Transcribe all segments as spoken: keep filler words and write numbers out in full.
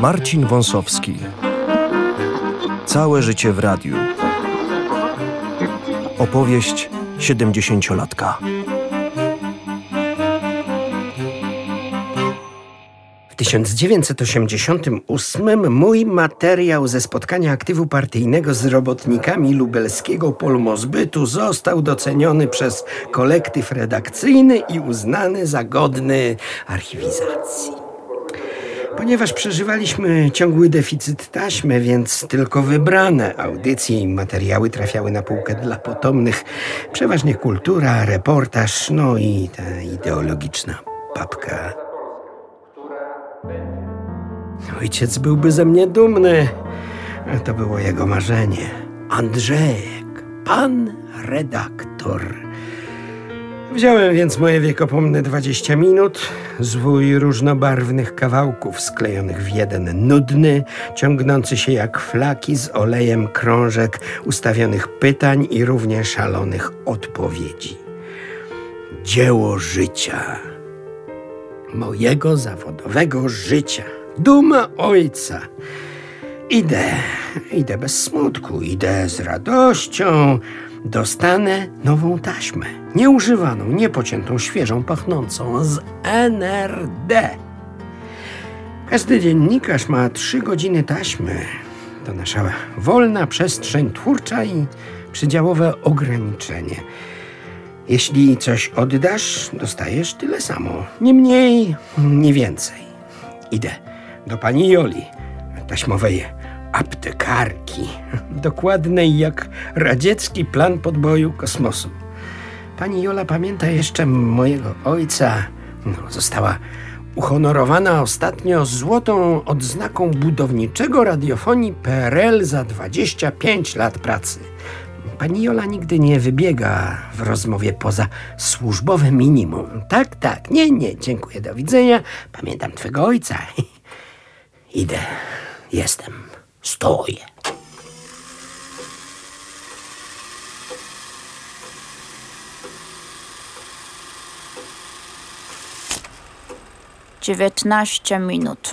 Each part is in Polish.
Marcin Wąsowski. Całe życie w radiu. Opowieść siedemdziesięciolatka. W tysiąc dziewięćset osiemdziesiątym ósmym mój materiał ze spotkania aktywu partyjnego z robotnikami lubelskiego Polmozbytu został doceniony przez kolektyw redakcyjny i uznany za godny archiwizacji. Ponieważ przeżywaliśmy ciągły deficyt taśmy, więc tylko wybrane audycje i materiały trafiały na półkę dla potomnych. Przeważnie kultura, reportaż, no i ta ideologiczna papka. Ojciec byłby ze mnie dumny. To było jego marzenie. Andrzejek, pan redaktor. Wziąłem więc moje wiekopomne dwadzieścia minut, zwój różnobarwnych kawałków sklejonych w jeden nudny, ciągnący się jak flaki z olejem krążek ustawionych pytań i równie szalonych odpowiedzi. Dzieło życia. Mojego zawodowego życia. Duma ojca. Idę, idę bez smutku, idę z radością. Dostanę nową taśmę. Nieużywaną, niepociętą, świeżą, pachnącą z N R D. Każdy dziennikarz ma trzy godziny taśmy. To nasza wolna przestrzeń twórcza i przydziałowe ograniczenie. Jeśli coś oddasz, dostajesz tyle samo. Nie mniej, nie więcej. Idę do pani Joli, taśmowej aptekarki, dokładnej jak radziecki plan podboju kosmosu. Pani Jola pamięta jeszcze mojego ojca. No, została uhonorowana ostatnio złotą odznaką budowniczego radiofonii P R L za dwadzieścia pięć lat pracy. Pani Jola nigdy nie wybiega w rozmowie poza służbowe minimum. Tak, tak, nie, nie, dziękuję, do widzenia. Pamiętam twego ojca. Idę, jestem, stoję. dziewiętnaście minut.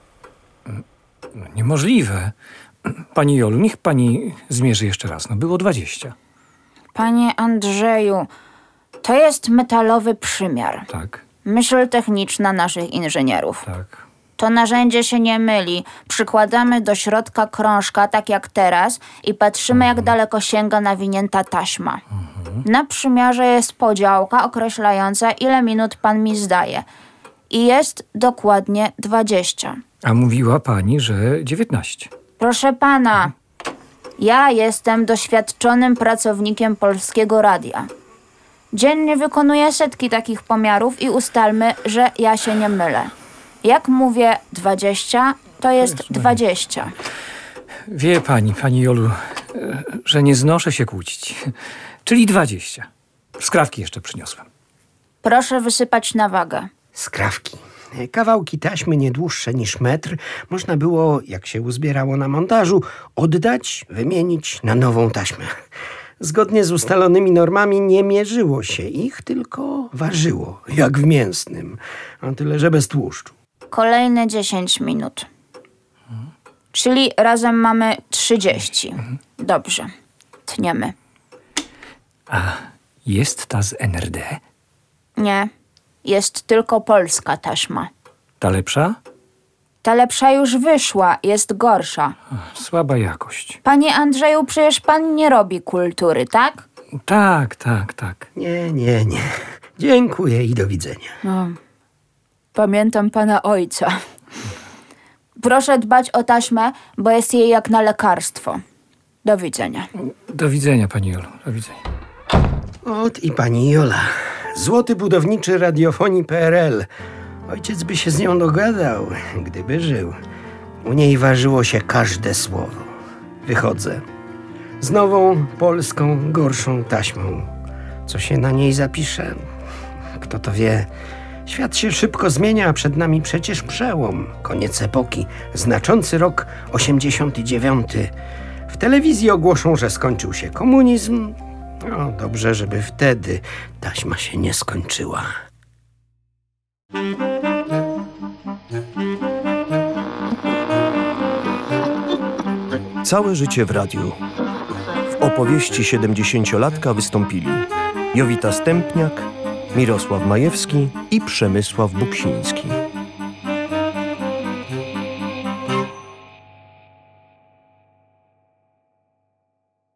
Niemożliwe. Pani Jolu, niech pani zmierzy jeszcze raz. No było dwadzieścia. Panie Andrzeju, to jest metalowy przymiar. Tak, Myśl techniczna naszych inżynierów. tak. To narzędzie się nie myli. Przykładamy do środka krążka, tak jak teraz, i patrzymy, jak daleko sięga nawinięta taśma. Na przymiarze jest podziałka określająca, ile minut pan mi zdaje. I jest dokładnie dwadzieścia. A mówiła pani, że dziewiętnaście. Proszę pana, ja jestem doświadczonym pracownikiem Polskiego Radia. Dziennie wykonuję setki takich pomiarów i ustalmy, że ja się nie mylę. Jak mówię dwadzieścia, to jest dwadzieścia. Wie pani, pani Jolu, że nie znoszę się kłócić. Czyli dwadzieścia. Skrawki jeszcze przyniosłem. Proszę wysypać na wagę. Skrawki. Kawałki taśmy nie dłuższe niż metr można było, jak się uzbierało na montażu, oddać, wymienić na nową taśmę. Zgodnie z ustalonymi normami nie mierzyło się ich, tylko ważyło, jak w mięsnym, a tyle, że bez tłuszczu. Kolejne dziesięć minut. Czyli razem mamy trzydzieści. Dobrze. Tniemy. A jest ta z N R D? Nie. Jest tylko polska taśma. Ta lepsza? Ta lepsza już wyszła, jest gorsza. Słaba jakość. Panie Andrzeju, przecież pan nie robi kultury, tak? Tak, tak, tak. Nie, nie, nie. Dziękuję i do widzenia. No, pamiętam pana ojca. Proszę dbać o taśmę, bo jest jej jak na lekarstwo. Do widzenia. Do widzenia, pani Jolu. Do widzenia. Ot i pani Jola. Złoty budowniczy radiofonii P R L. Ojciec by się z nią dogadał, gdyby żył. U niej ważyło się każde słowo. Wychodzę. Z nową, polską, gorszą taśmą. Co się na niej zapisze? Kto to wie? Świat się szybko zmienia, a przed nami przecież przełom. Koniec epoki. Znaczący rok osiemdziesiąty dziewiąty. W telewizji ogłoszą, że skończył się komunizm. No, dobrze, żeby wtedy taśma się nie skończyła. Całe życie w radiu. W opowieści siedemdziesięciolatka wystąpili Jowita Stępniak, Mirosław Majewski i Przemysław Buksiński.